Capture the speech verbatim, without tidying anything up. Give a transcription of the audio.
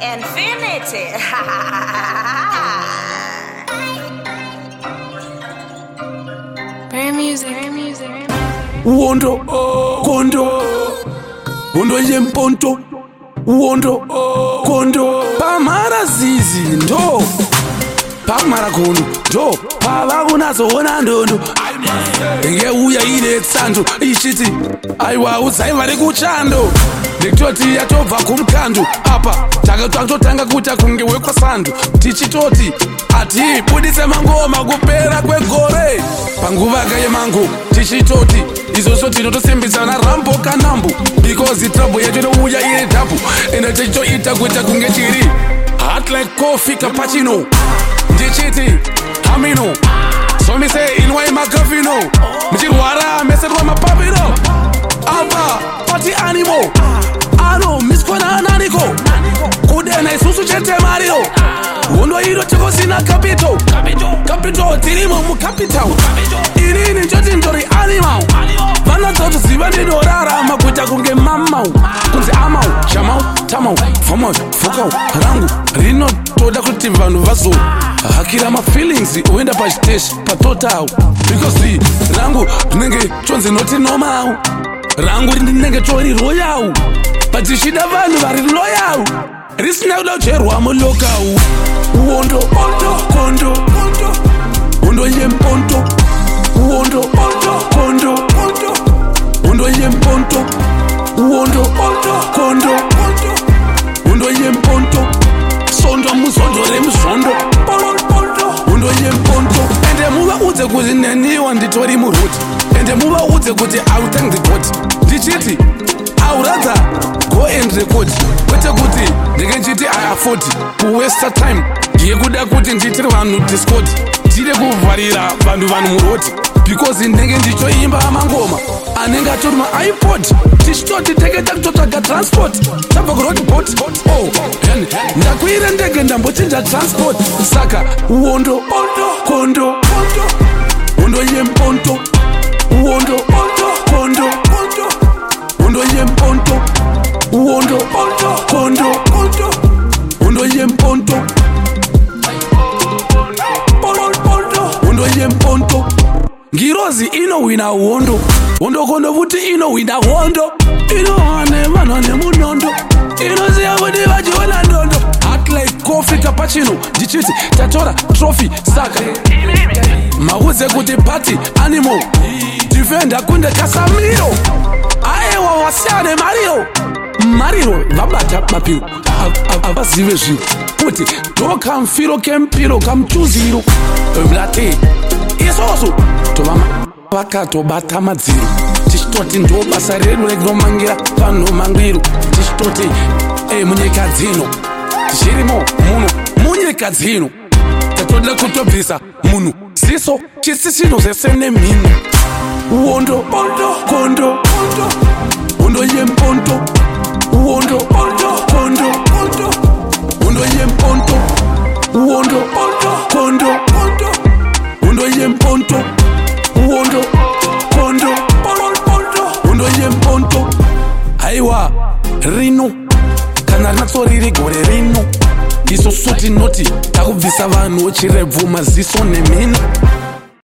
Infinity. Brand music, brand music. Wondo, kondo, wondo yemponto, wondo, kondo, pamara zizi ndo, pamara kondo, ndo, pava kunazoona ndondo, nge uya ine tsandu, ichiti, aiwa uzai vari kuchando, ndikutoti yatobva kumkandu, apa, takatotanga kuita kunge wekwasandu, tichitoti, ati, budise mangoma kupera kwegore, panguva kayemangu, tichitoti, izvozvo tinotosimbisana rambo kanambu, because trouble yacho inouya ine dhabu, ende tichitoita kuita kunge chiri, hot like coffee cappuccino, ndichiti, hamino, so me say inwai makafino, mchirwara meserwa mapapino, apa, party animal, ano miskwana ananiko, kudena isusu chete mario, wondo iro chiko sina capito, capito tirimo mu capital, inini njoti ndori animal, vana toto ziva ndidorara makuita kunge mamau, kunze amau, shamau, tamau, famau, fokau, rangu, rino toda kuti vanhu vazo hakira ma feelings uenda pa stage pa total, because the rangu rinenge chonzi noti normal, rangu rinenge chori royal, but shida vanhu vari loyal, risina kuda kucherwa mulokau, wondo, kondo, kondo, wondo yemponto, wondo, kondo, kondo, wondo yemponto, wondo, kondo, wondo yemponto, sondo muzondo remuzondo, wondo yemponto, ende muva udze kuti neniwa nditori muruti, ende muva udze kuti I will thank the God, ndichiti I would rather go and record, kwete kuti ndenge nchiti I afford kuwaste time yekuda kuti nditire vanhu discord, ndide kuvharira vanhu vanhu muroti, because ndenge ndichoimba mangoma anenge atori maipod, tichitoti tenge takutotsvaga transport tabva kuroadbot, oh yani ndakwire ndege ndambochinja transport, saka wondo, kondo, wondo yemponto, wondo, kondo, wondo yemponto, wondo, kondo, wondo yemponto, wondo yemponto, ngirozi inowina wondo, wondo kondo vuti inowina wondo, inowane vanhu vane munondo, inoziva kuti vachiona ndondo, hot like coffee cappuccino, ndichiti tatora trophy, saka maudze kuti party animal, defender kunde kasamiro, aiwa wasiyane mario, mario vabata mapiro, avazive zvinhu kuti ndo kamfiro kempiro kamuchuziro mlate, isoso tovama vakatobata madziro, tichitoti ndo basa redu rekunomangira vanhu mangwiro, tichitoti e munyika dzino tichirimo muno munyika dzino tatoda kutobvisa munhu ziso chisisino zvese nemhino, wondo, kondo, wondo yemponto, wondo, kondo, wondo yemponto, wondo, kondo, wondo yemponto, wondo, kondo, wondo yemponto, aiwa rino kana rinatsori gore rino, iso suti noti takubvisa vanhu chirebvu maziso nemhino.